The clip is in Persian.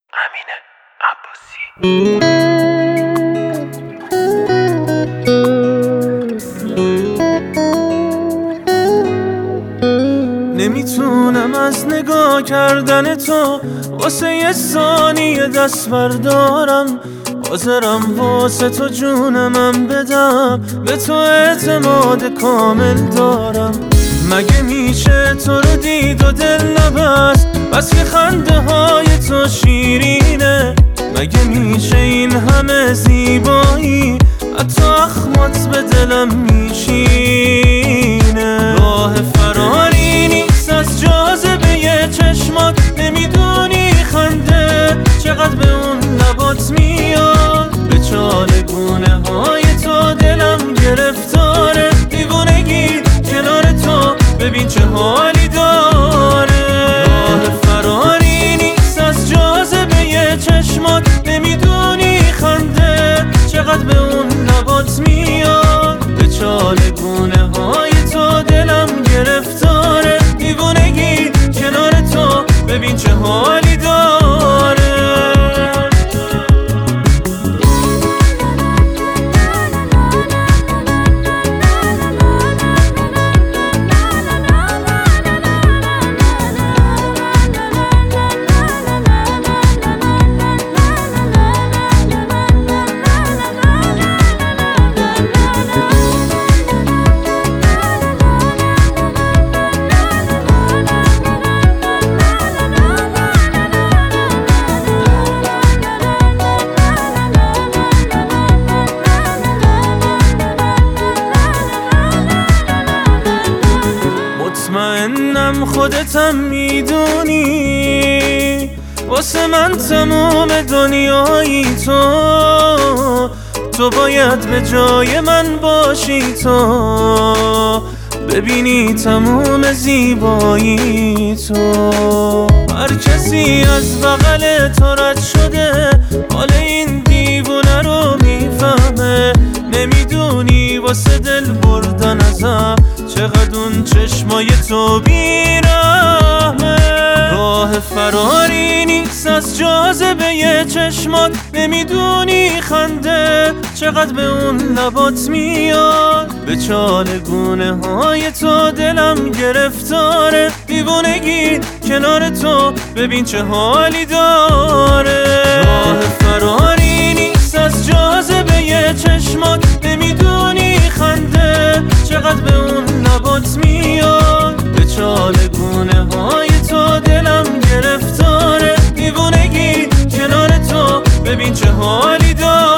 امین عباسی. نمیتونم از نگاه کردن تو واسه یه ثانیه دست بردارم. حاضرم واسه تو جونمم بدم، به تو اعتماد کامل دارم. مگه میشه تو رو دید و دل نبست، بس که خنده های تو شیرینه. مگه میشه این همه زیبایی حتی اخمات به دلم میشینه. راه فراری نیست از جاذبه چشمات، نمیدونی خنده چقدر به اون لبات میاد. به چالگونه های تو دلم گرفتاره، دیوونگی کنار تو ببین چه حالی داره. راه فراری نیست از جاذبه چشمات، نمیدونی خنده چقدر به اون لبات میاد. به چالگونه های تو دلم گرفتاره، دیوونگی کنار تو ببین چه حالی داره. مطمئنم خودتم میدونی واسه من تمام دنیایی تو باید به جای من باشی، تو ببینی تمام زیبایی تو. هر کسی از بغل تو رد شده حال این دیوونه رو میفهمه. نمیدونی واسه دل بردن ازم چقدر اون چشمای تو بیرحمه. راه فراری نیست از جاذبه چشمات، نمیدونی خنده چقدر به اون لبات میاد. به چالگونه های تو دلم گرفتاره، دیوونگی کنار تو ببین چه حالی داره. راه فراری نیست از جاذبه چشمات، نمیدونی خنده چقدر به اون لبات میاد. به چالگونه های تو دلم گرفتاره، دیوونگی کنار تو ببین چه حالی داره.